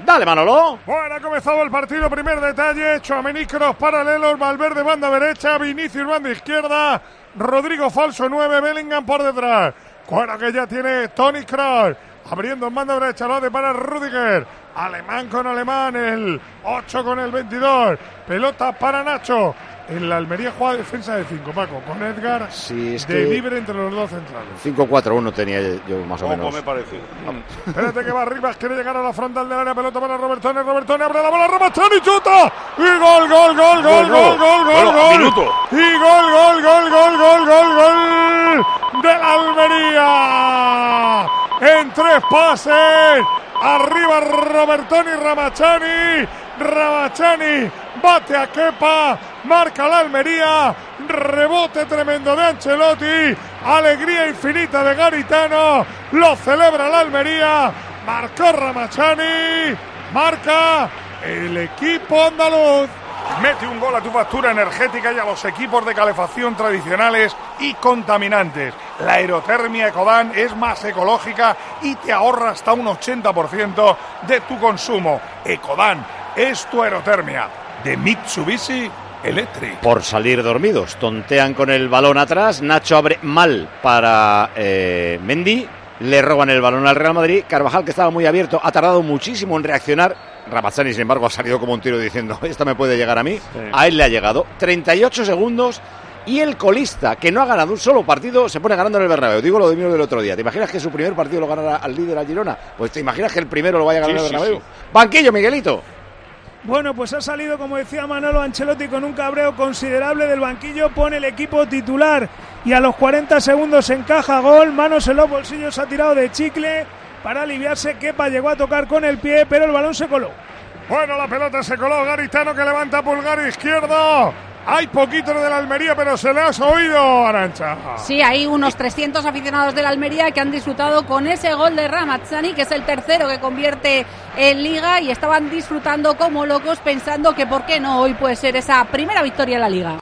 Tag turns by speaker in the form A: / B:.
A: Dale, Manolo.
B: Bueno, ha comenzado el partido. Primer detalle. Tchouaméni, cross paralelos. Valverde, banda derecha. Vinicius, banda izquierda. Rodrigo, falso 9. Bellingham por detrás. Cuero que ya tiene Toni Kroos. Abriendo en banda derecha. Lo de para Rüdiger. Alemán con alemán. El 8 con el 22. Pelota para Nacho. En la Almería juega defensa de 5, Paco, con Edgar
A: sí, es
B: de
A: que
B: libre entre los dos centrales.
A: 5-4-1 tenía yo más o menos.
C: Me parece.
B: Espérate que va Rivas, quiere llegar a la frontal del área, pelota para Robertone, abre la bola, Ramazzani, chuta, y gol,
C: Minuto.
B: y gol de la Almería, en 3 pases, arriba Robertone y Ramachani, bate a Kepa, marca la Almería, rebote tremendo de Ancelotti, alegría infinita de Garitano, lo celebra la Almería, marcó Ramachani, marca el equipo andaluz. Mete un gol a tu factura energética y a los equipos de calefacción tradicionales y contaminantes. La aerotermia Ecodan es más ecológica y te ahorra hasta un 80% de tu consumo. Ecodan es tu aerotermia de Mitsubishi Electric.
A: Por salir dormidos, tontean con el balón atrás. Nacho abre mal para Mendy. Le roban el balón al Real Madrid. Carvajal, que estaba muy abierto, ha tardado muchísimo en reaccionar. Ramazzani, sin embargo, ha salido como un tiro diciendo: esta me puede llegar a mí. Sí. A él le ha llegado 38 segundos. Y el colista, que no ha ganado un solo partido, se pone ganando en el Bernabéu. Digo lo de Mino del otro día. ¿Te imaginas que su primer partido lo ganará al líder, al Girona? Pues te imaginas que el primero lo vaya a ganar en el Bernabéu. Sí. Banquillo, Miguelito.
D: Bueno, pues ha salido, como decía Manolo, Ancelotti con un cabreo considerable del banquillo, pone el equipo titular y a los 40 segundos encaja gol, manos en los bolsillos, ha tirado de chicle para aliviarse. Kepa llegó a tocar con el pie, pero el balón se coló.
B: Bueno, la pelota se coló, Garitano que levanta pulgar izquierdo. Hay poquito de la Almería, pero se le has oído, Arantxa.
E: Sí, hay unos 300 aficionados de la Almería que han disfrutado con ese gol de Ramazzani, que es el tercero que convierte en Liga, y estaban disfrutando como locos pensando que por qué no hoy puede ser esa primera victoria en la Liga.